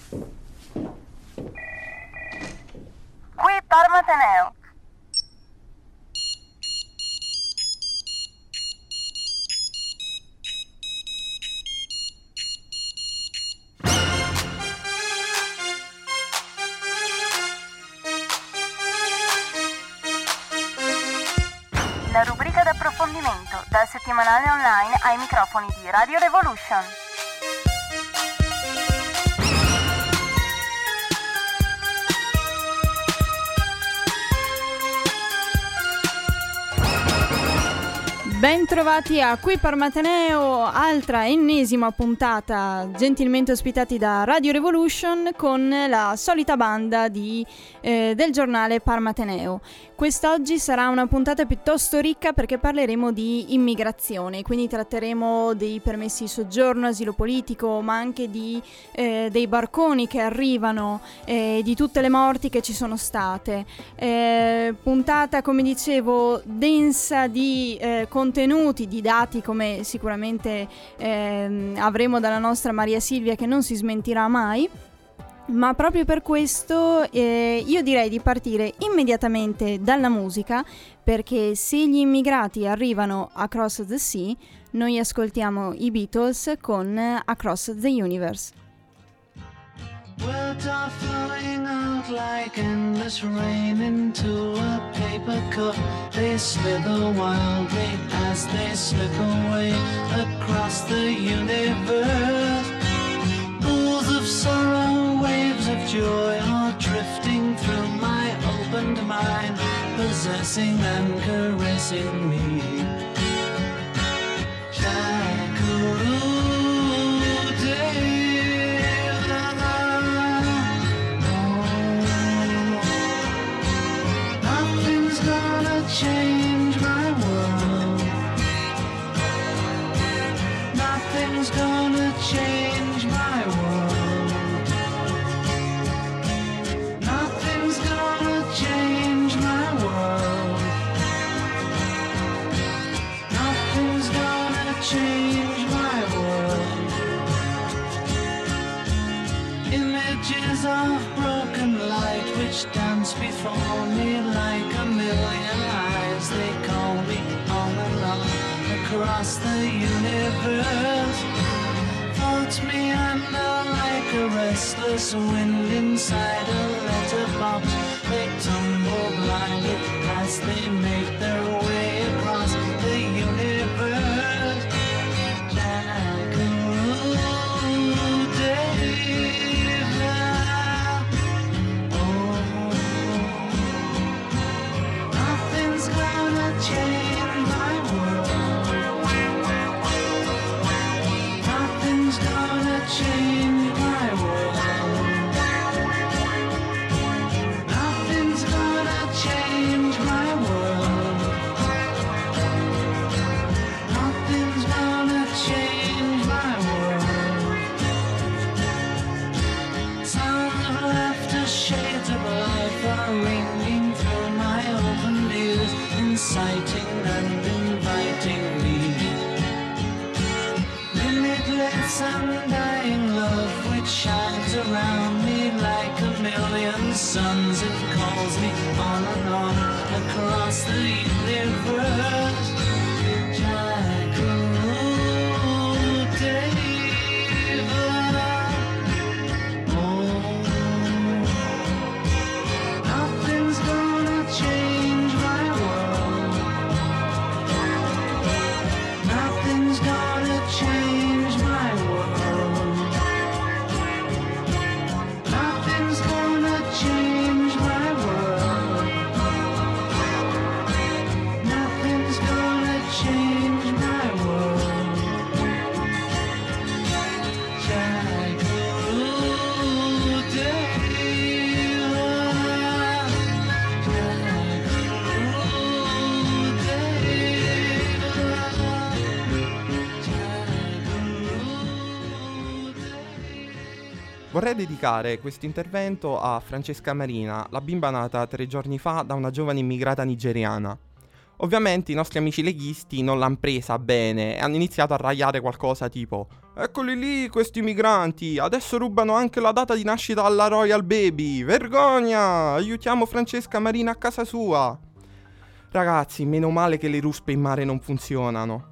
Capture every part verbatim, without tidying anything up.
Qui Parma Ateneo. La rubrica d'approfondimento, dal settimanale online ai microfoni di Radio Revolution. Ben trovati a Qui Parma Ateneo, altra ennesima puntata gentilmente ospitati da Radio Revolution con la solita banda di, eh, del giornale Parma Ateneo. Quest'oggi sarà una puntata piuttosto ricca perché parleremo di immigrazione, quindi tratteremo dei permessi di soggiorno, asilo politico, ma anche di, eh, dei barconi che arrivano, eh, di tutte le morti che ci sono state. Eh, puntata, come dicevo, densa di eh, contenuti, di dati, come sicuramente eh, avremo dalla nostra Maria Silvia, che non si smentirà mai. Ma proprio per questo eh, io direi di partire immediatamente dalla musica, perché se gli immigrati arrivano across the sea, noi ascoltiamo i Beatles con Across the Universe. Words are flowing out like endless rain into a paper cup. They slither wildly as they slip away across the universe. Pools of sorrow, waves of joy are drifting through my opened mind, possessing and caressing me. Change my world. Nothing's gonna change my world. Nothing's gonna change my world. Nothing's gonna change my world. Images of broken light which dance before me like a million eyes. They call me on and on across the universe. Floats me under like a restless wind inside a letterbox. They tumble blindly as they make their way across the universe. Jackaroo David. Oh, nothing's gonna change my world. Nothing's gonna change my world. Nothing's gonna change my world. Nothing's gonna change my world. Sounds of laughter, shades of life are ringing through my open ears, inciting and inviting me. Limitless undying love which shines around me like a million suns. It calls me on and on across the universe. Jackaroo David. Oh, nothing's gonna change my world. Nothing's gonna change my world. Nothing's gonna change my world. Nothing's gonna change my world. Jackaroo David. Jackaroo David. Vorrei dedicare questo intervento a Francesca Marina, la bimba nata tre giorni fa da una giovane immigrata nigeriana. Ovviamente i nostri amici leghisti non l'hanno presa bene e hanno iniziato a ragliare qualcosa tipo: eccoli lì questi migranti, adesso rubano anche la data di nascita alla Royal Baby, vergogna, aiutiamo Francesca Marina a casa sua. Ragazzi, meno male che le ruspe in mare non funzionano.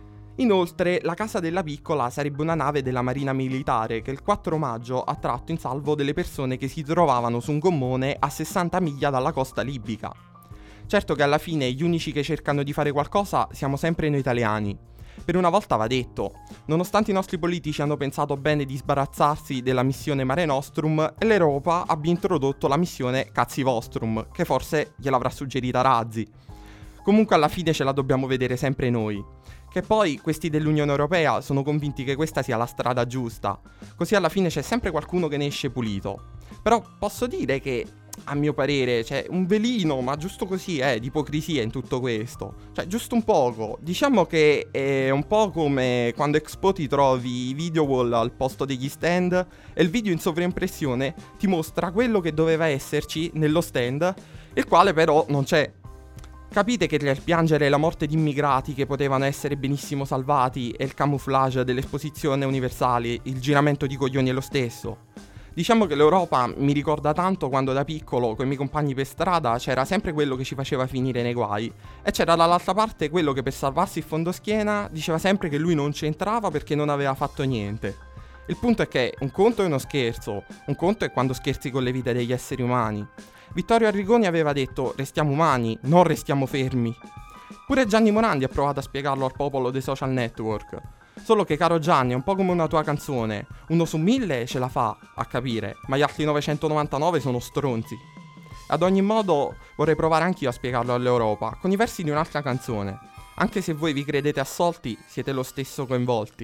Inoltre, la casa della piccola sarebbe una nave della Marina Militare che il quattro maggio ha tratto in salvo delle persone che si trovavano su un gommone a sessanta miglia dalla costa libica. Certo che alla fine gli unici che cercano di fare qualcosa siamo sempre noi italiani. Per una volta va detto, nonostante i nostri politici hanno pensato bene di sbarazzarsi della missione Mare Nostrum, e l'Europa abbia introdotto la missione Cazzi Vostrum, che forse gliel'avrà suggerita Razzi. Comunque alla fine ce la dobbiamo vedere sempre noi. Che poi questi dell'Unione Europea sono convinti che questa sia la strada giusta, così alla fine c'è sempre qualcuno che ne esce pulito. Però posso dire che, a mio parere, c'è un velino, ma giusto così, eh, di ipocrisia in tutto questo. Cioè, giusto un poco. Diciamo che è un po' come quando Expo ti trovi i video wall al posto degli stand e il video in sovraimpressione ti mostra quello che doveva esserci nello stand, il quale però non c'è. Capite che tra il piangere la morte di immigrati che potevano essere benissimo salvati e il camouflage dell'esposizione universale, il giramento di coglioni è lo stesso. Diciamo che l'Europa mi ricorda tanto quando da piccolo con i miei compagni per strada c'era sempre quello che ci faceva finire nei guai e c'era dall'altra parte quello che per salvarsi il fondoschiena diceva sempre che lui non c'entrava perché non aveva fatto niente. Il punto è che un conto è uno scherzo, un conto è quando scherzi con le vite degli esseri umani. Vittorio Arrigoni aveva detto restiamo umani, non restiamo fermi. Pure Gianni Morandi ha provato a spiegarlo al popolo dei social network. Solo che, caro Gianni, è un po' come una tua canzone. Uno su mille ce la fa a capire, ma gli altri novecentonovantanove sono stronzi. Ad ogni modo vorrei provare anch'io a spiegarlo all'Europa, con i versi di un'altra canzone. Anche se voi vi credete assolti, siete lo stesso coinvolti.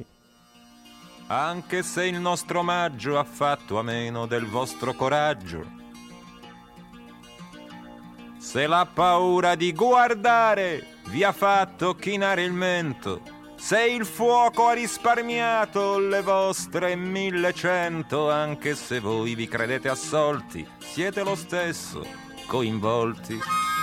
Anche se il nostro omaggio ha fatto a meno del vostro coraggio, se la paura di guardare vi ha fatto chinare il mento, se il fuoco ha risparmiato le vostre millecento, anche se voi vi credete assolti, siete lo stesso coinvolti.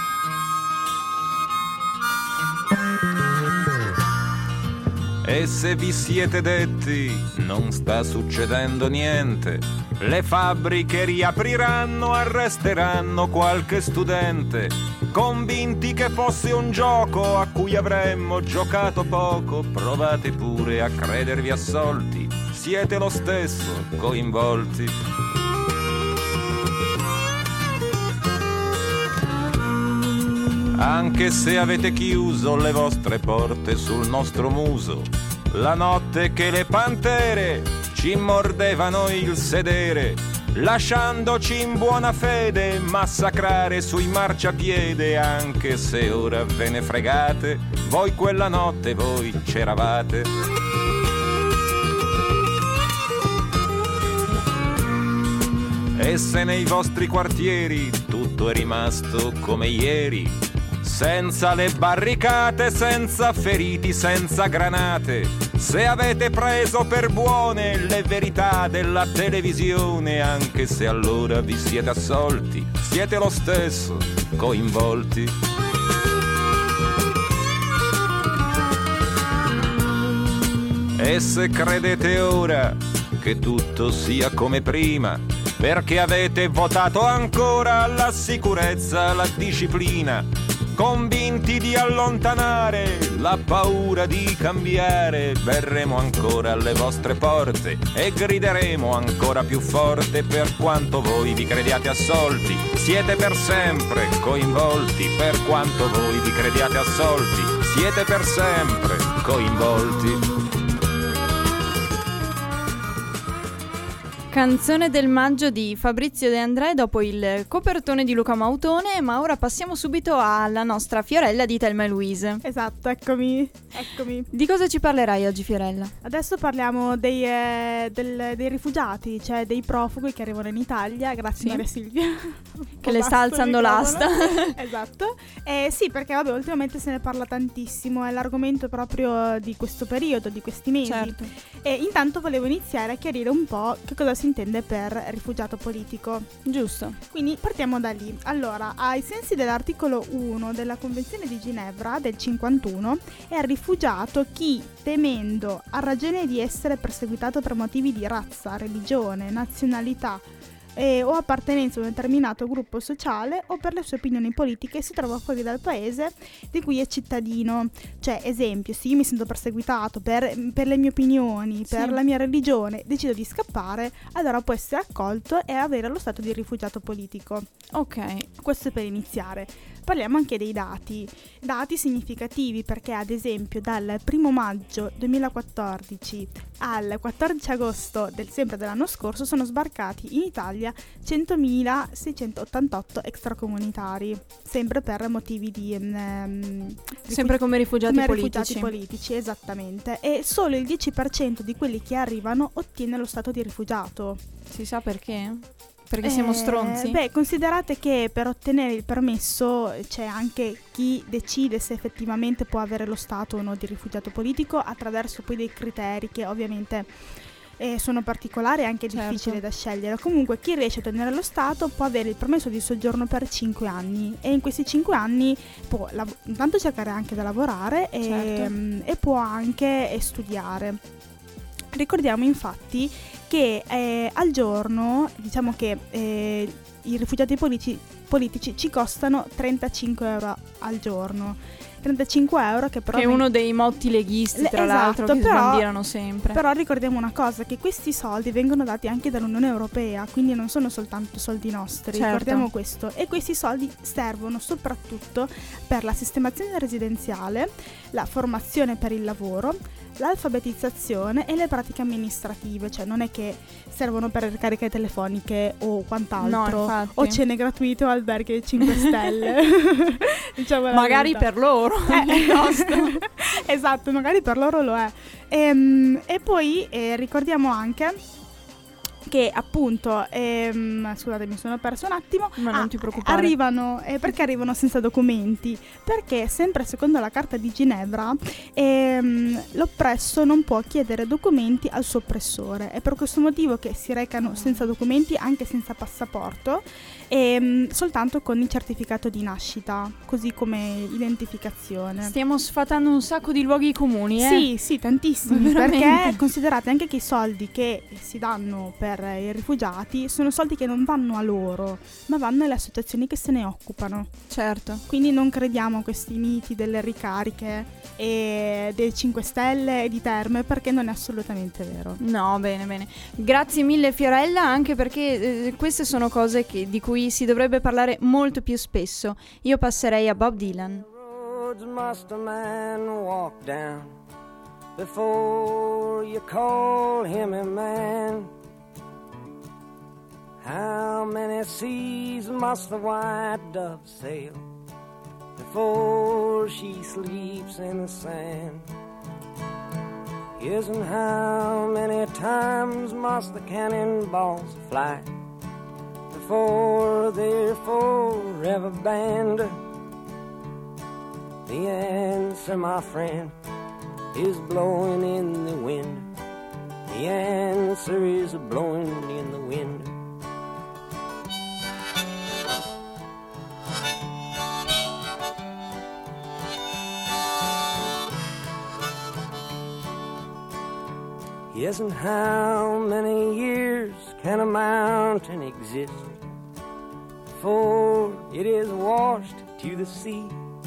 E se vi siete detti non sta succedendo niente, le fabbriche riapriranno, arresteranno qualche studente, convinti che fosse un gioco a cui avremmo giocato poco, provate pure a credervi assolti, siete lo stesso coinvolti. Anche se avete chiuso le vostre porte sul nostro muso, la notte che le pantere ci mordevano il sedere, lasciandoci in buona fede massacrare sui marciapiede, anche se ora ve ne fregate, voi quella notte voi c'eravate. E se nei vostri quartieri tutto è rimasto come ieri, senza le barricate, senza feriti, senza granate, se avete preso per buone le verità della televisione, anche se allora vi siete assolti, siete lo stesso coinvolti. E se credete ora che tutto sia come prima, perché avete votato ancora la sicurezza, la disciplina, convinti di allontanare la paura di cambiare, verremo ancora alle vostre porte e grideremo ancora più forte, per quanto voi vi crediate assolti, siete per sempre coinvolti, per quanto voi vi crediate assolti, siete per sempre coinvolti. Canzone del maggio di Fabrizio De André dopo il copertone di Luca Mautone, ma ora passiamo subito alla nostra Fiorella di Thelma e Louise. Esatto, eccomi, eccomi. Di cosa ci parlerai oggi, Fiorella? Adesso parliamo dei, eh, del, dei rifugiati, cioè dei profughi che arrivano in Italia, grazie sì. a Maria Silvia. Che le sta alzando l'asta. Esatto. Eh, sì, perché vabbè, ultimamente se ne parla tantissimo, è l'argomento proprio di questo periodo, di questi mesi. Certo. E intanto volevo iniziare a chiarire un po' che cosa si intende per rifugiato politico. Giusto. Quindi partiamo da lì. Allora, ai sensi dell'articolo uno della Convenzione di Ginevra del cinquantuno, è rifugiato chi, temendo, ha ragione di essere perseguitato per motivi di razza, religione, nazionalità eh, o appartenenza a un determinato gruppo sociale o per le sue opinioni politiche, si trova fuori dal paese di cui è cittadino. Cioè, esempio, se io mi sento perseguitato per, per le mie opinioni, per Sì. la mia religione, decido di scappare, allora può essere accolto e avere lo stato di rifugiato politico. Ok. Questo per iniziare. Parliamo anche dei dati, dati significativi, perché ad esempio dal primo maggio duemilaquattordici al quattordici agosto del sempre dell'anno scorso sono sbarcati in Italia centomilaseicentottantotto extracomunitari, sempre per motivi di um, Sempre come rifugiati come politici. rifugiati politici, esattamente. E solo il dieci per cento di quelli che arrivano ottiene lo stato di rifugiato. Si sa perché? Perché siamo Eh, stronzi? Beh, considerate che per ottenere il permesso c'è anche chi decide se effettivamente può avere lo stato o no di rifugiato politico attraverso poi dei criteri che ovviamente eh, sono particolari e anche Certo. difficili da scegliere. Comunque chi riesce a ottenere lo stato può avere il permesso di soggiorno per cinque anni e in questi cinque anni può lav- intanto cercare anche da lavorare e, Certo. mm, e può anche eh, studiare. Ricordiamo infatti che eh, al giorno, diciamo che eh, i rifugiati politici, politici ci costano trentacinque euro al giorno. trentacinque euro che però... Che è ven- uno dei motti leghisti, Le- tra l'altro, esatto, che però- sbandierano sempre. Però ricordiamo una cosa, che questi soldi vengono dati anche dall'Unione Europea, quindi non sono soltanto soldi nostri, Certo. ricordiamo questo. E questi soldi servono soprattutto per la sistemazione residenziale, la formazione per il lavoro, l'alfabetizzazione e le pratiche amministrative, cioè non è che servono per ricariche telefoniche o quant'altro, No, infatti. o cene gratuite o alberghi cinque stelle. Diciamo la Magari verità. per loro. Eh, il nostro. Esatto, magari per loro lo è. Ehm, e poi eh, ricordiamo anche che appunto ehm, scusate, mi sono perso un attimo. Ma non Ah, ti preoccupare. Arrivano eh, perché arrivano senza documenti? Perché sempre secondo la Carta di Ginevra ehm, l'oppresso non può chiedere documenti al suo oppressore. È per questo motivo che si recano senza documenti, anche senza passaporto, ehm, soltanto con il certificato di nascita, così come identificazione. Stiamo sfatando un sacco di luoghi comuni, eh? Sì, sì, tantissimi, Veramente. perché considerate anche che i soldi che si danno per i rifugiati sono soldi che non vanno a loro, ma vanno alle associazioni che se ne occupano. Certo. Quindi non crediamo a questi miti delle ricariche e dei cinque Stelle e di Terme, perché non è assolutamente vero. No, bene, bene. Grazie mille Fiorella, anche perché eh, queste sono cose che- di cui si dovrebbe parlare molto più spesso. Io passerei a Bob Dylan. Roads must a man walk down before you call him a man? How many seas must the white dove sail before she sleeps in the sand? Yes, and how many times must the cannonballs fly before they're forever banned? The answer, my friend, is blowing in the wind. The answer is blowing in the wind. Yes, and how many years can a mountain exist before it is washed to the sea?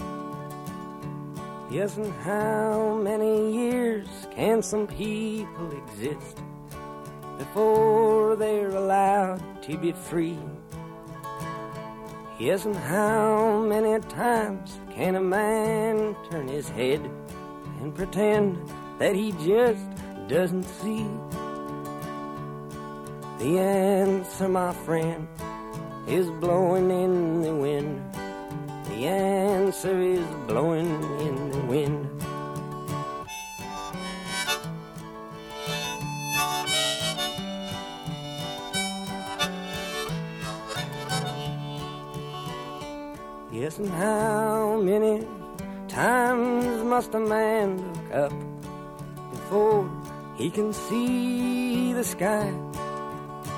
Yes, and how many years can some people exist before they're allowed to be free? Yes, and how many times can a man turn his head and pretend that he just doesn't see? The answer, my friend, is blowing in the wind. The answer is blowing in the wind. Yes, and how many times must a man look up before he can see the sky?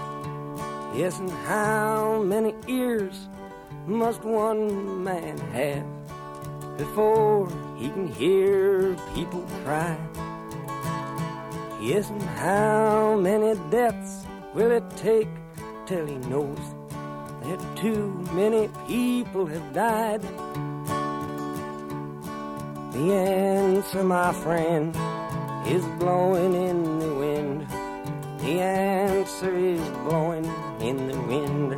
Yes, and how many ears must one man have before he can hear people cry? Yes, and how many deaths will it take till he knows that too many people have died? The answer, my friend, is blowing in the wind. The answer is blowing in the wind.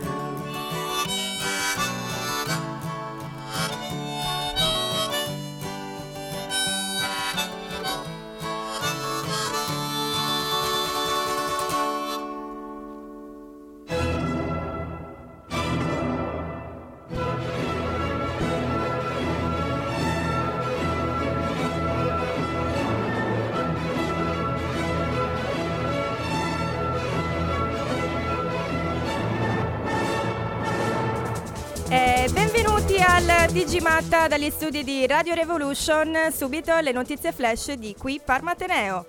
Benvenuti al Digimatta dagli studi di Radio Revolution. Subito le notizie flash di qui Parma Ateneo.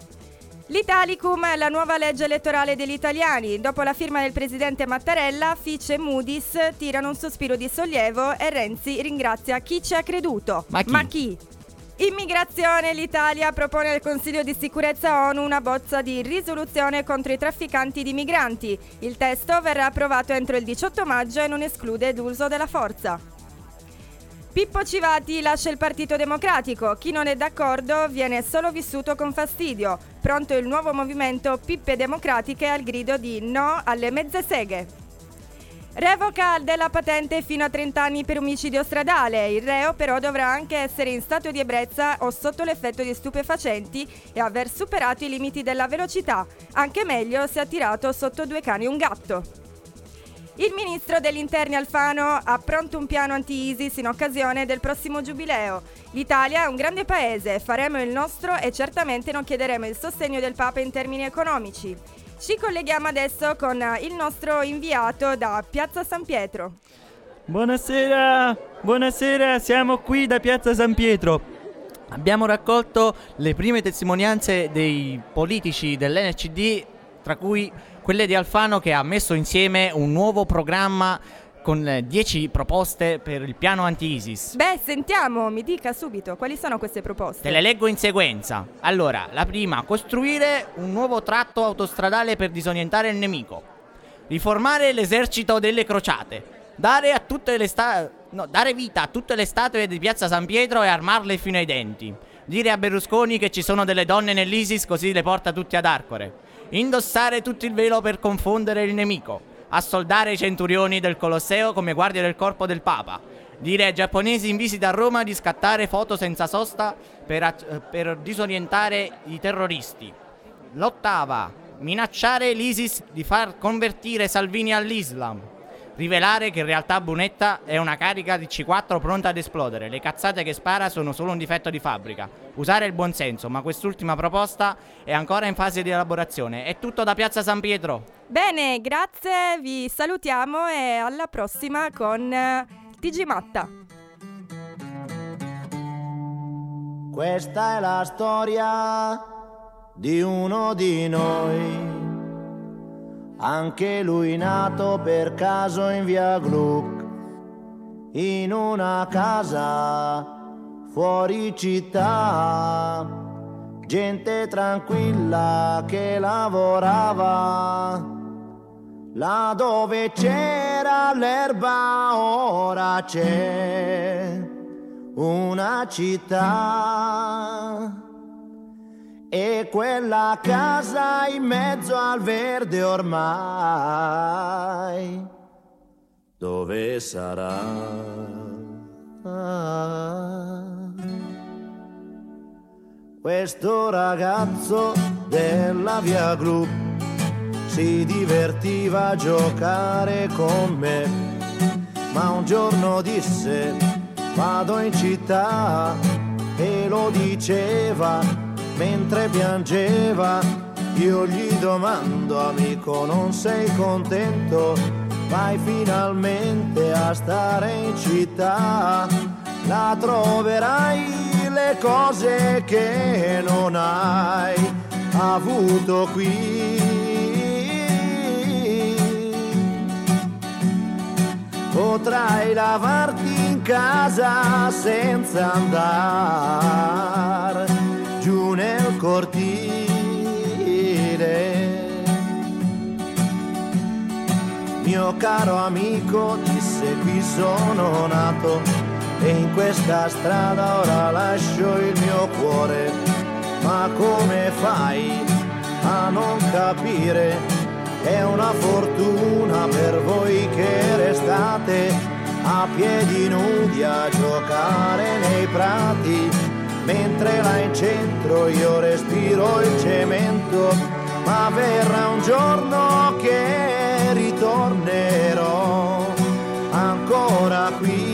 L'Italicum è la nuova legge elettorale degli italiani. Dopo la firma del presidente Mattarella, Fitch e Moody's tirano un sospiro di sollievo e Renzi ringrazia chi ci ha creduto. Ma chi? Ma chi? Immigrazione. L'Italia propone al Consiglio di Sicurezza ONU una bozza di risoluzione contro i trafficanti di migranti. Il testo verrà approvato entro il diciotto maggio e non esclude l'uso della forza. Pippo Civati lascia il Partito Democratico. Chi non è d'accordo viene solo vissuto con fastidio. Pronto il nuovo movimento Pippe Democratiche al grido di no alle mezze seghe. Revoca della patente fino a trenta anni per omicidio stradale. Il reo però dovrà anche essere in stato di ebbrezza o sotto l'effetto di stupefacenti e aver superato i limiti della velocità. Anche meglio se ha tirato sotto due cani e un gatto. Il ministro degli interni Alfano ha pronto un piano anti-ISIS in occasione del prossimo giubileo. L'Italia è un grande paese, faremo il nostro e certamente non chiederemo il sostegno del Papa in termini economici. Ci colleghiamo adesso con il nostro inviato da Piazza San Pietro. Buonasera, buonasera, siamo qui da Piazza San Pietro. Abbiamo raccolto le prime testimonianze dei politici dell'N C D, tra cui quelle di Alfano, che ha messo insieme un nuovo programma con dieci proposte per il piano anti-ISIS. Beh, sentiamo, mi dica subito, quali sono queste proposte? Te le leggo in sequenza. Allora, la prima, costruire un nuovo tratto autostradale per disorientare il nemico. Riformare l'esercito delle crociate. Dare, a tutte le sta- no, dare vita a tutte le statue di Piazza San Pietro e armarle fino ai denti. Dire a Berlusconi che ci sono delle donne nell'ISIS, così le porta tutti ad Arcore. Indossare tutto il velo per confondere il nemico. Assoldare i centurioni del Colosseo come guardie del corpo del Papa. Dire ai giapponesi in visita a Roma di scattare foto senza sosta per, a- per disorientare i terroristi. L'ottava, minacciare l'ISIS di far convertire Salvini all'Islam. Rivelare che in realtà Brunetta è una carica di C quattro pronta ad esplodere. Le cazzate che spara sono solo un difetto di fabbrica. Usare il buonsenso, ma quest'ultima proposta è ancora in fase di elaborazione. È tutto da Piazza San Pietro. Bene, grazie, vi salutiamo e alla prossima con eh, Digimatta. Questa è la storia di uno di noi, anche lui nato per caso in via Gluck, in una casa fuori città, gente tranquilla che lavorava. Là dove c'era l'erba ora c'è una città, e quella casa in mezzo al verde ormai dove sarà? Ah, questo ragazzo della via Gru si divertiva a giocare con me, ma un giorno disse vado in città, e lo diceva mentre piangeva. Io gli domando amico non sei contento? Vai finalmente a stare in città, là troverai le cose che non hai avuto qui. sai lavarti in casa senza andare giù nel cortile. Mio caro amico disse qui sono nato e in questa strada ora lascio il mio cuore, ma come fai a non capire? È una fortuna per voi che restate a piedi nudi a giocare nei prati, mentre là in centro io respiro il cemento, ma verrà un giorno che ritornerò ancora qui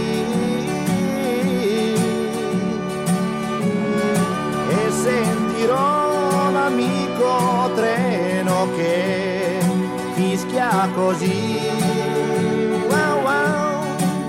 e sentirò l'amico treno che fischia così. Wow, wow.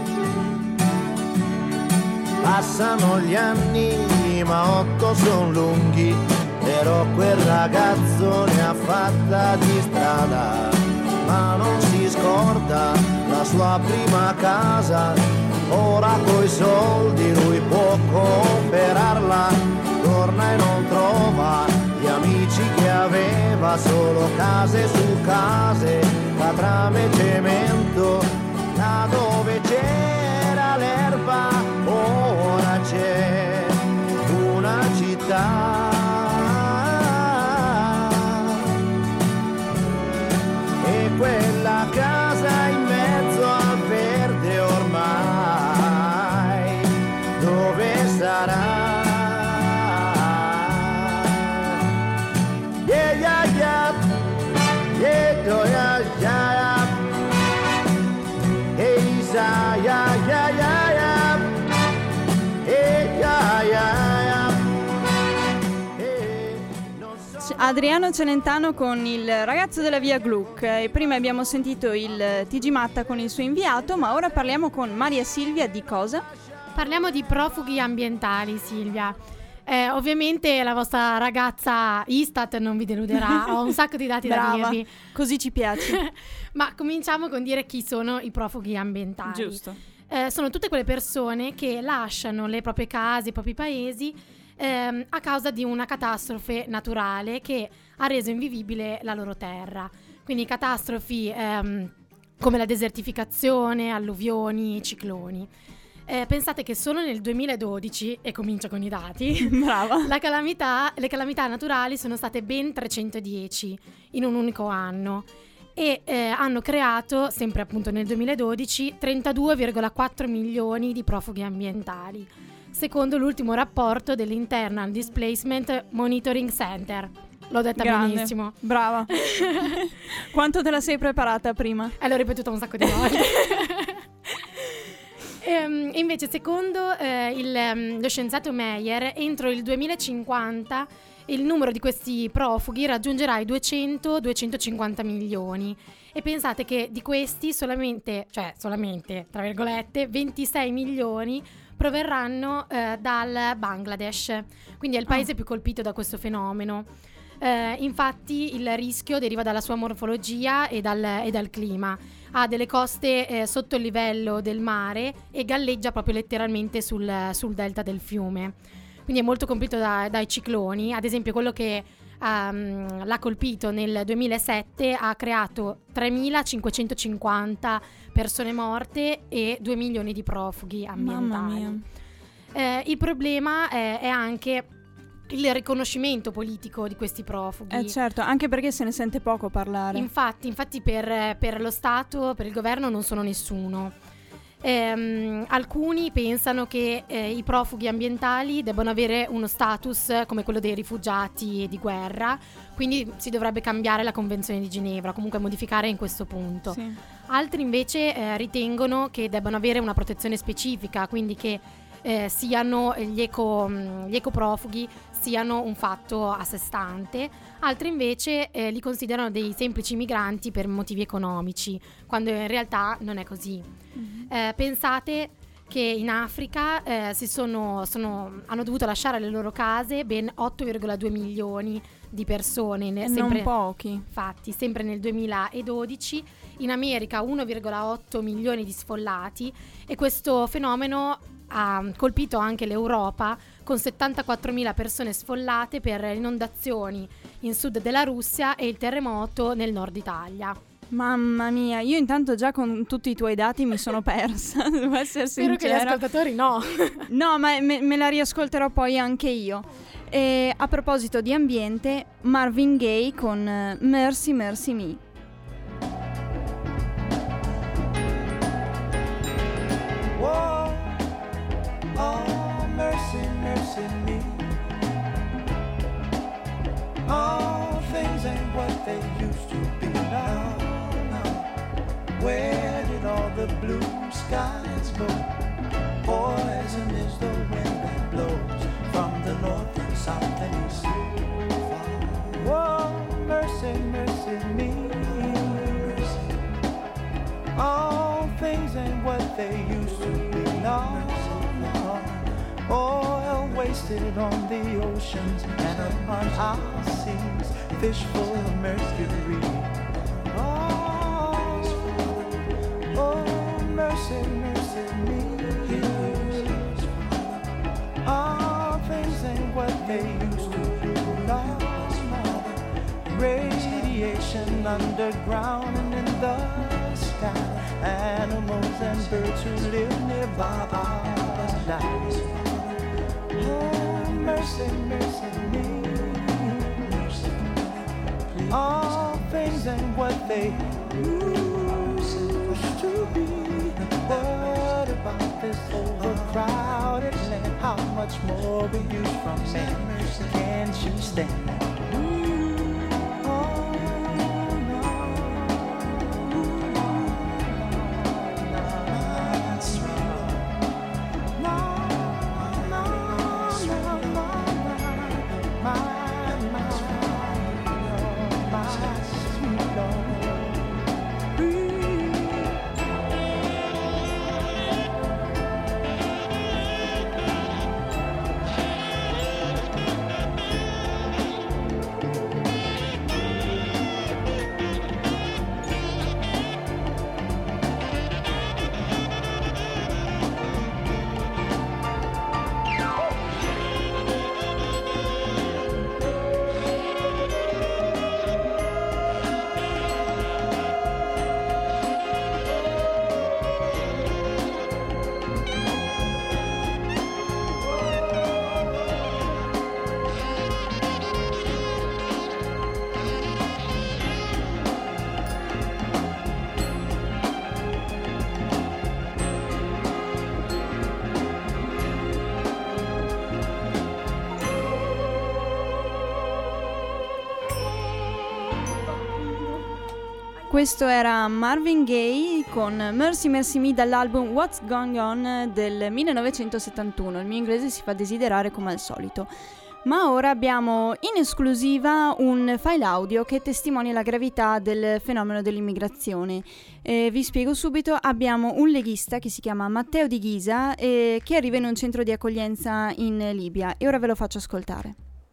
Passano gli anni ma otto son lunghi, però quel ragazzo ne ha fatta di strada, ma non si scorda la sua prima casa. Ora coi soldi lui può comprarla, torna e non trova gli amici che aveva, solo case su case, catrame e cemento. Là dove c'era l'erba ora c'è una città. E quella casa in mezzo al verde ormai dove sarà? Yeah, yeah, yeah, yeah, oh, yeah, yeah, hey, yeah, yeah, yeah, yeah, hey, yeah, yeah, hey, non so. Adriano Celentano con il ragazzo della via Gluck, e prima abbiamo sentito il T G Matta con il suo inviato, ma ora parliamo con Maria Silvia di cosa? Parliamo di profughi ambientali, Silvia. Eh, ovviamente la vostra ragazza Istat non vi deluderà, ho un sacco di dati da dirvi. Così ci piace. Ma cominciamo con dire chi sono i profughi ambientali. Giusto. Eh, sono tutte quelle persone che lasciano le proprie case, i propri paesi ehm, a causa di una catastrofe naturale che ha reso invivibile la loro terra. Quindi catastrofi ehm, come la desertificazione, alluvioni, cicloni. Eh, pensate che solo nel duemiladodici, e comincio con i dati, brava, la calamità, le calamità naturali sono state ben trecentodieci in un unico anno e eh, hanno creato, sempre appunto nel duemiladodici, trentadue virgola quattro milioni di profughi ambientali, secondo l'ultimo rapporto dell'Internal Displacement Monitoring Center. L'ho detta Grande, benissimo. Brava. Quanto te la sei preparata prima? Eh, l'ho ripetuta un sacco di volte. E invece secondo eh, il, um, lo scienziato Meyer, entro il duemilacinquanta il numero di questi profughi raggiungerà i duecento duecentocinquanta milioni, e pensate che di questi solamente, cioè solamente tra virgolette, ventisei milioni proverranno eh, dal Bangladesh, quindi è il paese oh. più colpito da questo fenomeno. Eh, infatti il rischio deriva dalla sua morfologia e dal, e dal clima. Ha delle coste eh, sotto il livello del mare e galleggia proprio letteralmente sul, sul delta del fiume. Quindi è molto colpito da, dai cicloni. Ad esempio quello che um, l'ha colpito nel duemilasette ha creato tremilacinquecentocinquanta persone morte e due milioni di profughi ambientali. Mamma mia. Eh, il problema è, è anche il riconoscimento politico di questi profughi. Eh certo, anche perché se ne sente poco parlare. Infatti, infatti per, per lo Stato, per il governo non sono nessuno. Ehm, alcuni pensano che eh, i profughi ambientali debbano avere uno status come quello dei rifugiati di guerra, quindi si dovrebbe cambiare la Convenzione di Ginevra, comunque modificare in questo punto. Sì. Altri invece eh, ritengono che debbano avere una protezione specifica, quindi che Eh, siano gli, eco, gli ecoprofughi siano un fatto a sé stante. Altri invece eh, li considerano dei semplici migranti per motivi economici, quando in realtà non è così. Mm-hmm. Eh, pensate che in Africa eh, si sono, sono, hanno dovuto lasciare le loro case ben otto virgola due milioni di persone, ne- Non sempre, pochi. infatti, sempre nel duemiladodici. In America uno virgola otto milioni di sfollati, e questo fenomeno ha colpito anche l'Europa, con settantaquattromila persone sfollate per inondazioni in sud della Russia e il terremoto nel nord Italia. Mamma mia, io intanto già con tutti i tuoi dati mi sono persa, devo essere Spero sincera. che gli ascoltatori no. No, ma me, me la riascolterò poi anche io. E a proposito di ambiente, Marvin Gaye con eh, Mercy Mercy Me. Whoa, oh, mercy, mercy me. All things ain't what they used to be now. Where did all the blue skies go? Poison is the wind that blows from the north and south and east. Whoa, mercy, mercy me. All things ain't what they used to be now. Oil wasted on the oceans and upon our seas, fish full of mercury. Oh, oh, mercy, mercy me. All things ain't what they used to be now. Radiation underground and in the sky. Animals and birds who live nearby our lives. Oh, mercy, mercy me. All things ain't what they used to be. What about this overcrowded land? How much more we use from man? Can't you stand? Questo era Marvin Gaye con Mercy Mercy Me dall'album What's Going On del millenovecentosettantuno. Il mio inglese si fa desiderare come al solito. Ma ora abbiamo in esclusiva un file audio che testimonia la gravità del fenomeno dell'immigrazione. Eh, vi spiego subito, abbiamo un leghista che si chiama Matteo Di Ghisa eh, che arriva in un centro di accoglienza in Libia e ora ve lo faccio ascoltare.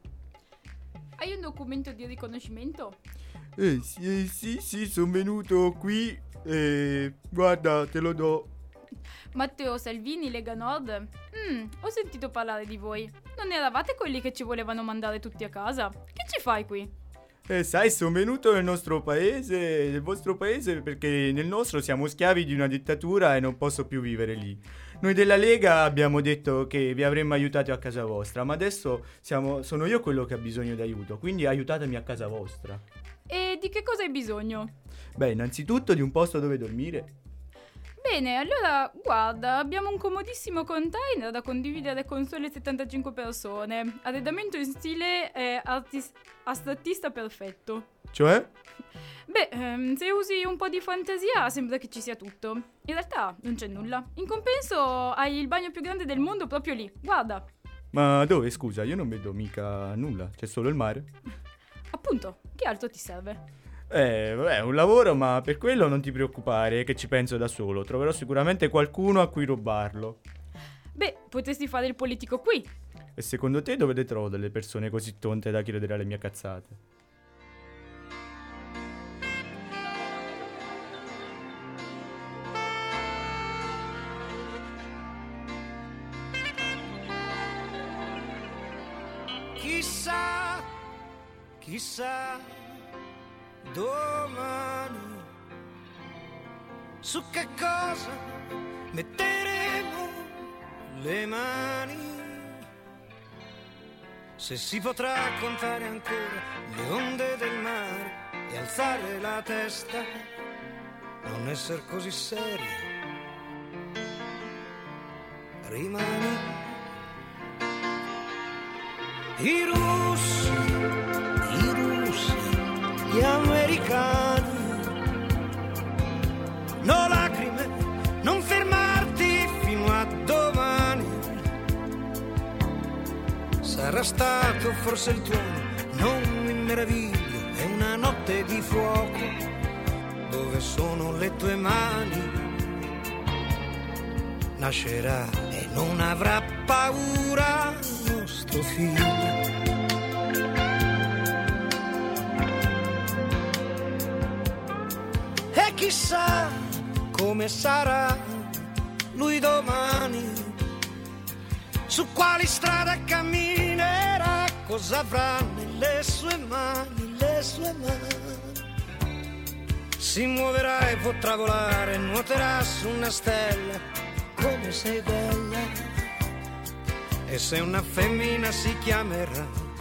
Hai un documento di riconoscimento? Eh sì, eh, sì, sì, sono venuto qui e guarda, te lo do. Matteo Salvini, Lega Nord? Mm, ho sentito parlare di voi. Non eravate quelli che ci volevano mandare tutti a casa? Che ci fai qui? Eh sai, sono venuto nel nostro paese, nel vostro paese, perché nel nostro siamo schiavi di una dittatura e non posso più vivere lì. Noi della Lega abbiamo detto che vi avremmo aiutato a casa vostra, ma adesso siamo, sono io quello che ha bisogno di aiuto, quindi aiutatemi a casa vostra. E di che cosa hai bisogno? Beh, innanzitutto di un posto dove dormire. Bene, allora, guarda, abbiamo un comodissimo container da condividere con sole settantacinque persone. Arredamento in stile eh, artis- astrattista perfetto. Cioè? Beh, ehm, se usi un po' di fantasia sembra che ci sia tutto. In realtà non c'è nulla. In compenso hai il bagno più grande del mondo proprio lì, guarda. Ma dove, scusa? Io non vedo mica nulla, c'è solo il mare. Appunto, che altro ti serve? Eh, vabbè, un lavoro, ma per quello non ti preoccupare, che ci penso da solo. Troverò sicuramente qualcuno a cui rubarlo. beh, potresti fare il politico qui. E secondo te dove le trovo delle persone così tonte da credere alle mie cazzate? Chissà, chissà, domani su che cosa metteremo le mani, se si potrà contare ancora le onde del mare e alzare la testa, non essere così seri, rimani. I russi, i russi, gli americani, no lacrime, non fermarti fino a domani. Sarà stato forse il tuono, non mi meraviglio, è una notte di fuoco, dove sono le tue mani? Nascerà e non avrà paura nostro figlio. E chissà come sarà lui domani, su quali strade camminerà, cosa avrà nelle sue mani, le sue mani. Si muoverà e potrà volare, nuoterà su una stella, come sei bella. E se una femmina si chiamerà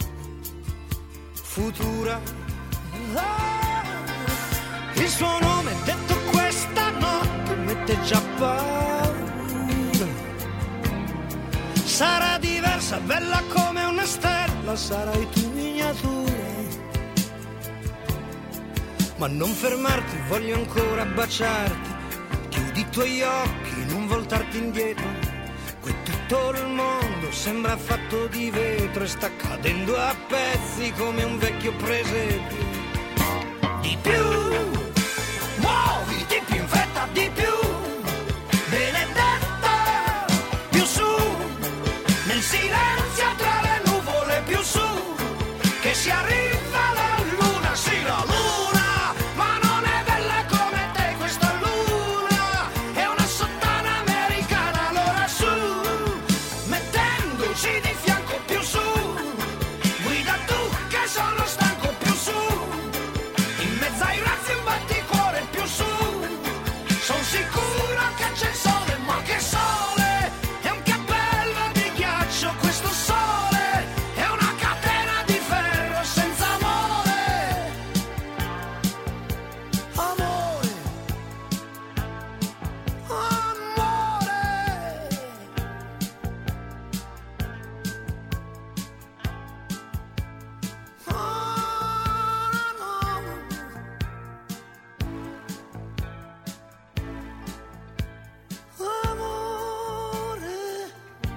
Futura, ah, il suo nome detto questa notte mette già paura. Sarà diversa, bella come una stella, sarai tu miniatura. Ma non fermarti, voglio ancora baciarti. Chiudi i tuoi occhi, non voltarti indietro. Qui tutto il mondo sembra fatto di vetro e sta cadendo a pezzi come un vecchio presepio. Di più, muoviti più in fretta, di più, benedetta, più su, nel silenzio tra le nuvole, più su, che si arriva la luna, sì la luna, ma non è bella come te questa luna, è una sottana americana, allora su, mettendoci di fianco, più su, guida tu che sono stanco, più su, in mezzo ai razzi un batticuore, più su, son sicuro che c'è il sole, ma che sole, è un cappello di ghiaccio questo sole, è una catena di ferro senza amore, amore, amore. Ah, no. Amore.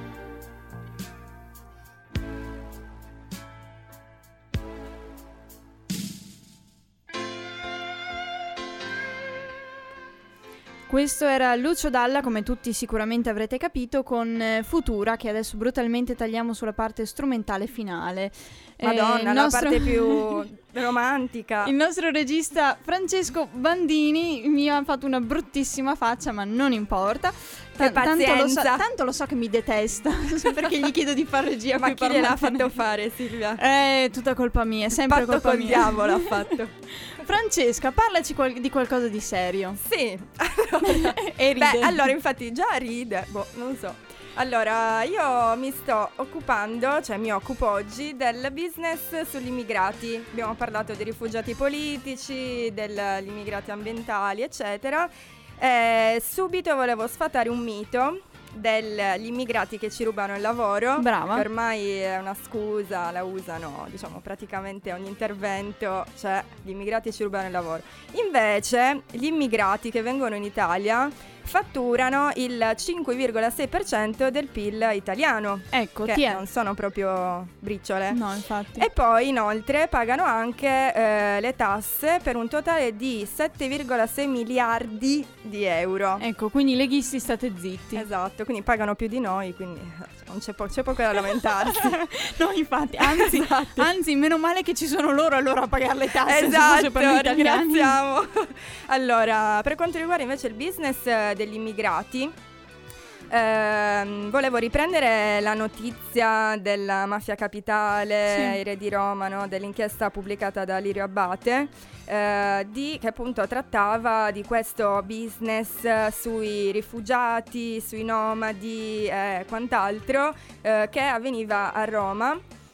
Questo era Lucio Dalla, come tutti sicuramente avrete capito, con eh, Futura, che adesso brutalmente tagliamo sulla parte strumentale finale. Madonna, Eh, il la nostro- parte più romantica. Il nostro regista Francesco Bandini mi ha fatto una bruttissima faccia, ma non importa. Che tanto, lo so, pazienza. tanto lo so che mi detesta, perché gli chiedo di fare regia. Ma qui chi gliel'ha per me. fatto fare, Silvia? È tutta colpa mia, è sempre Patto colpa col mia. diavolo ha fatto. Francesca, parlaci qual- di qualcosa di serio. Sì. E ride. Beh, allora infatti già ride, boh, non so. Allora, io mi sto occupando, cioè mi occupo oggi del business sugli immigrati. Abbiamo parlato dei rifugiati politici, degli immigrati ambientali, eccetera. Eh, subito volevo sfatare un mito degli immigrati che ci rubano il lavoro. Brava. Che ormai è una scusa, la usano, diciamo, praticamente ogni intervento, cioè gli immigrati ci rubano il lavoro. Invece, gli immigrati che vengono in Italia fatturano il cinque virgola sei per cento del P I L italiano. Ecco, che ti è. non sono proprio briciole. No, infatti. E poi inoltre pagano anche eh, le tasse per un totale di sette virgola sei miliardi di euro. Ecco, quindi i leghisti state zitti. Esatto, quindi pagano più di noi, quindi non c'è, po- c'è poco da lamentarsi. No, infatti, anzi, Esatto. anzi, meno male che ci sono loro allora a pagare le tasse. se Esatto, fosse per noi italiani. ringraziamo. Allora, per quanto riguarda invece il business eh, degli immigrati, ehm, volevo riprendere la notizia della mafia capitale, Sì. ai re di Roma, no? Dell'inchiesta pubblicata da Lirio Abbate, eh, di, che appunto trattava di questo business eh, sui rifugiati, sui nomadi e quant'altro, eh, che avveniva a Roma.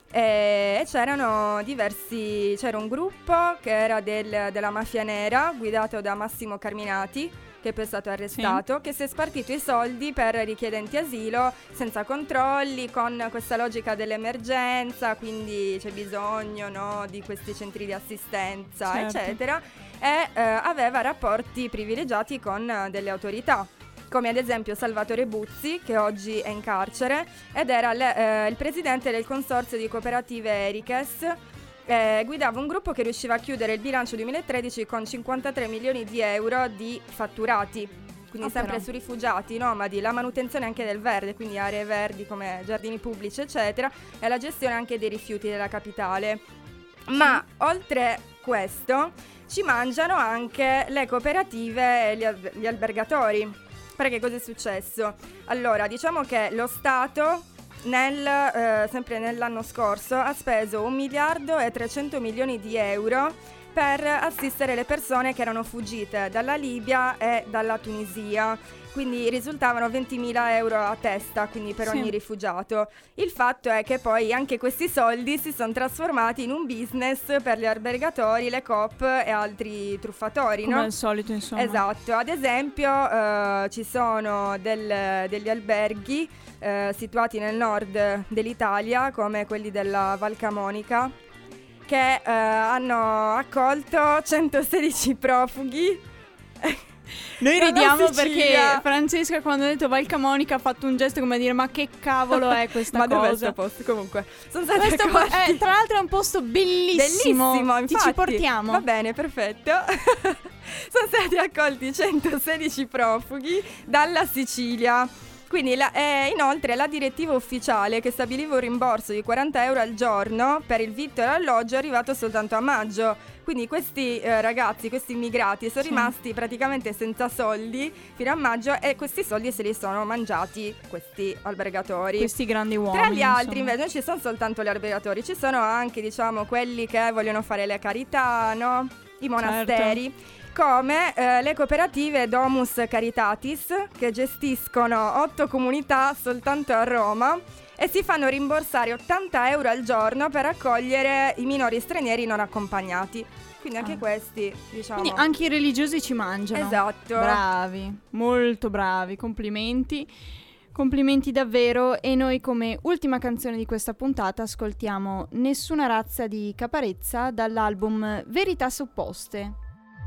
E c'erano diversi, c'era un gruppo che era del- della mafia nera guidato da Massimo Carminati, che poi è stato arrestato, che si è spartito i soldi per richiedenti asilo senza controlli, con questa logica dell'emergenza, quindi c'è bisogno, no, di questi centri di assistenza, Certo. eccetera, e eh, aveva rapporti privilegiati con eh, delle autorità, come ad esempio Salvatore Buzzi, che oggi è in carcere, ed era le- eh, il presidente del consorzio di cooperative Erikes. Eh, guidava un gruppo che riusciva a chiudere il bilancio duemilatredici con cinquantatré milioni di euro di fatturati, quindi Ah, sempre però. su rifugiati, nomadi, la manutenzione anche del verde, quindi aree verdi come giardini pubblici eccetera, e la gestione anche dei rifiuti della capitale. Ma oltre questo ci mangiano anche le cooperative e gli, al- gli albergatori. Perché cosa è successo? Allora, diciamo che lo Stato nel, eh, sempre nell'anno scorso ha speso un miliardo e trecento milioni di euro per assistere le persone che erano fuggite dalla Libia e dalla Tunisia. Quindi risultavano ventimila euro a testa, quindi per Sì. ogni rifugiato. Il fatto è che poi anche questi soldi si sono trasformati in un business per gli albergatori, le coop e altri truffatori, Come no? al solito, insomma. Esatto, ad esempio eh, ci sono del- degli alberghi eh, situati nel nord dell'Italia, come quelli della Val Camonica, che eh, hanno accolto centosedici profughi. Noi dalla ridiamo Sicilia. perché Francesca, quando ha detto Val Camonica, ha fatto un gesto come dire: ma che cavolo è questa Ma dov'è cosa? sto posto? Comunque, sono stati Questo po- accolti- eh, tra l'altro è un posto bellissimo. Bellissimo, Ti infatti. ci portiamo. Va bene, perfetto. Sono stati accolti centosedici profughi dalla Sicilia. Quindi la- eh, inoltre la direttiva ufficiale che stabiliva un rimborso di quaranta euro al giorno per il vitto e l'alloggio è arrivato soltanto a maggio. Quindi questi eh, ragazzi, questi immigrati sono Sì. rimasti praticamente senza soldi fino a maggio, e questi soldi se li sono mangiati questi albergatori. Questi grandi uomini. Tra gli altri insomma. invece non ci sono soltanto gli albergatori, ci sono anche, diciamo, quelli che vogliono fare le carità, no? I monasteri. Come eh, le cooperative Domus Caritatis, che gestiscono otto comunità soltanto a Roma e si fanno rimborsare ottanta euro al giorno per accogliere i minori stranieri non accompagnati. Quindi anche Ah. questi, diciamo... Quindi anche i religiosi ci mangiano. Esatto. Bravi, molto bravi, complimenti. Complimenti davvero. E noi come ultima canzone di questa puntata ascoltiamo Nessuna razza di Caparezza dall'album Verità Supposte.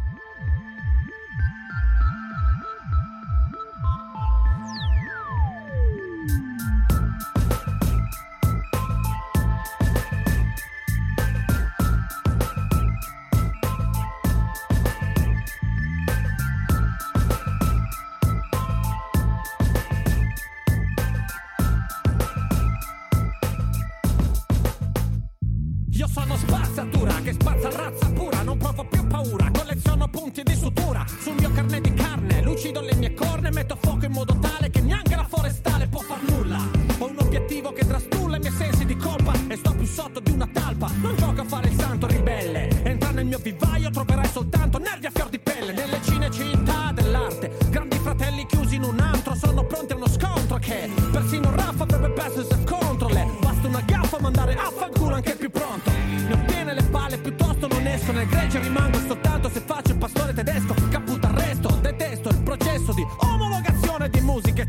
Io sono spazzatura che spazza razza pura, non provo più paura, colleziono punti di sutura sul mio carne di carne, lucido le mie corna e metto fuoco in modo tale che neanche la forestale può far nulla. Ho un obiettivo che trastulla i miei sensi di colpa e sto più sotto di una talpa. Non gioco a fare il santo ribelle, entra nel mio vivaio troverai soltanto nervi a fior di pelle. Nelle cinecittà dell'arte, grandi fratelli chiusi in un antro sono pronti a uno scontro che persino Raffa avrebbe perso se contro le. Basta una gaffa mandare a fanculo anche il più pronto. Ne ottiene le palle, piuttosto non esco nel gregge, rimango soltanto se faccio il pastore tedesco. Caputo arresto, detesto il processo di omologazione di musiche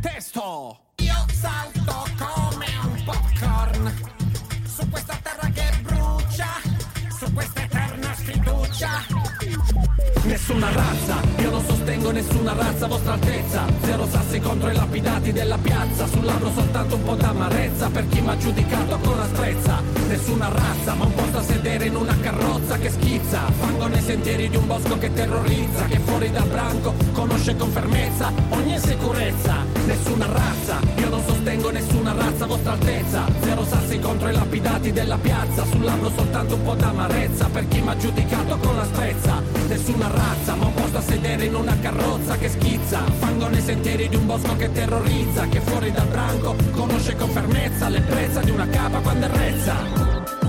nessuna razza. Io non sostengo nessuna razza, vostra altezza. Zero sassi contro i lapidati della piazza. Sul labbro soltanto un po' d'amarezza per chi m'ha giudicato con asprezza. Nessuna razza, ma un posto a sedere in una carrozza che schizza. Fango nei sentieri di un bosco che terrorizza, che fuori dal branco conosce con fermezza ogni insicurezza. Nessuna razza, io non sostengo nessuna razza, vostra altezza. Zero sassi contro i lapidati della piazza. Sul labbro soltanto un po' d'amarezza per chi m'ha giudicato con asprezza. Nessuna razza, ma un posto a sedere in una carrozza che schizza. Fango nei sentieri di un bosco che terrorizza, che fuori dal branco conosce con fermezza l'ebbrezza di una capa quando è rezza.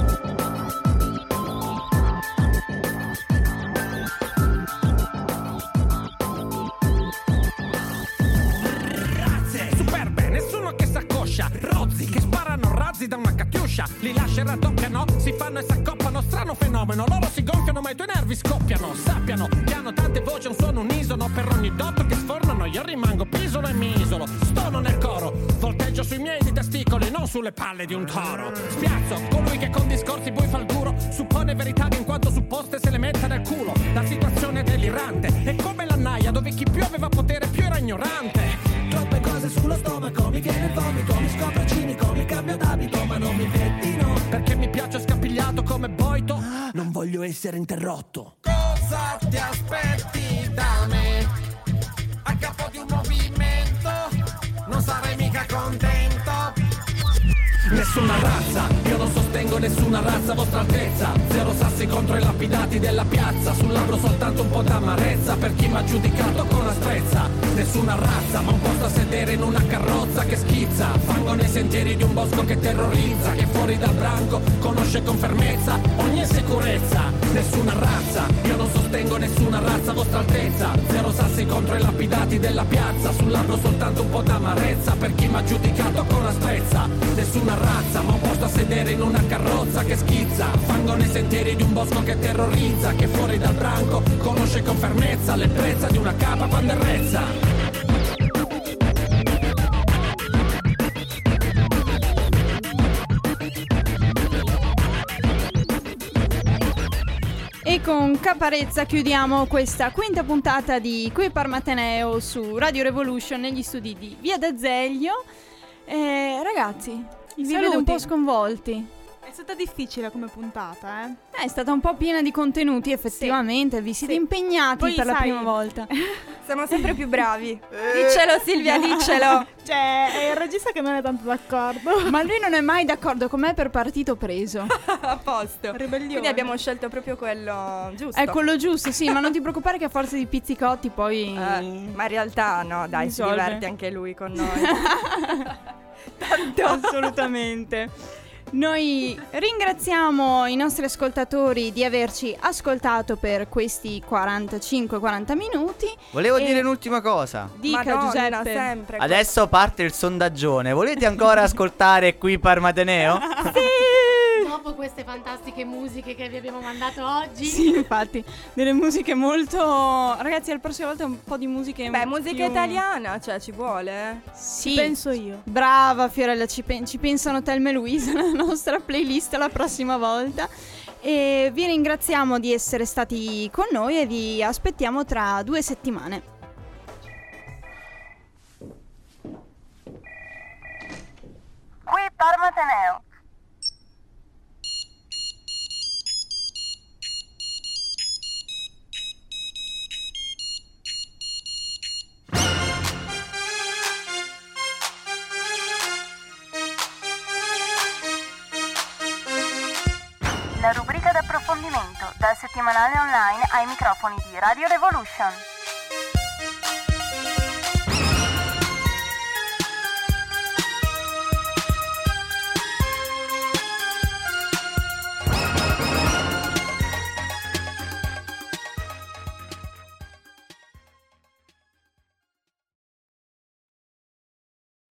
Rozzi che sparano razzi da una catiuscia, li lascia e raddoppiano, si fanno e s'accoppano, strano fenomeno, loro si gonfiano ma i tuoi nervi scoppiano. Sappiano che hanno tante voci, un suono unisono, per ogni dotto che sfornano io rimango pisolo e mi isolo. Stono nel coro, volteggio sui miei di testicoli, non sulle palle di un toro. Spiazzo colui che con discorsi bui fa il duro, suppone verità che in quanto supposte se le mette nel culo. La situazione è delirante, è come la naia dove chi più aveva potere più era ignorante. Troppe cose sullo stomaco, mi viene il vomito, mi scopro cinico, mi cambio d'abito, ma non mi vedi, no. Perché mi piace scapigliato come Boito, non voglio essere interrotto. Cosa ti aspetti da me? A capo di un movimento, non sarei mica contento. Nessuna razza, io non sostengo nessuna razza, vostra altezza. Zero sassi contro i lapidati della piazza. Sul labbro soltanto un po' d'amarezza per chi m'ha giudicato con asprezza. Nessuna razza, ma un posto a sedere in una carrozza che schizza. Fango nei sentieri di un bosco che terrorizza, che fuori dal branco conosce con fermezza ogni insicurezza. Nessuna razza, io non sostengo nessuna razza, vostra altezza. Zero sassi contro i lapidati della piazza. Sul labbro soltanto un po' d'amarezza per chi m'ha giudicato con asprezza. Nessuna razza, ma un posto a sedere in una carrozza che schizza. Fango nei sentieri di un bosco che terrorizza, che fuori dal branco conosce con fermezza l'ebbrezza di una capa quando è rezza. E con Caparezza chiudiamo questa quinta puntata di Qui Parmateneo su Radio Revolution negli studi di Via d'Azeglio. Eh, ragazzi, vi Saluti. vedo un po' sconvolti. È stata difficile come puntata, eh? È stata un po' piena di contenuti, effettivamente. Sì. Vi siete sì. impegnati Poi, per sai, la prima volta. Siamo sempre più bravi. Diccelo, Silvia, diccelo. Cioè, è il regista che non è tanto d'accordo. Ma lui non è mai d'accordo con me per partito preso. A posto. Ribellione. Quindi abbiamo scelto proprio quello giusto. È quello giusto, sì, ma non ti preoccupare che a forza di pizzicotti poi... Eh, ma in realtà no, dai, risolve. Si diverte anche lui con noi. Tanto. Assolutamente. Noi ringraziamo i nostri ascoltatori di averci ascoltato per questi quarantacinque quaranta minuti. Volevo e... dire un'ultima cosa. Dica, Madonna, Giuseppe. sempre. Adesso parte il sondaggione. Volete ancora ascoltare Qui Parmateneo? Sì! Dopo queste fantastiche musiche che vi abbiamo mandato oggi. Sì, infatti, delle musiche molto... Ragazzi, la prossima volta un po' di musiche... Beh, musica più... italiana, cioè ci vuole. Sì, ci penso io. Brava Fiorella, ci, pen- ci pensano Thelma e Louise, la nostra playlist la prossima volta. E vi ringraziamo di essere stati con noi e vi aspettiamo tra due settimane. Qui Parmateneo. La rubrica d'approfondimento dal settimanale online ai microfoni di Radio Revolution.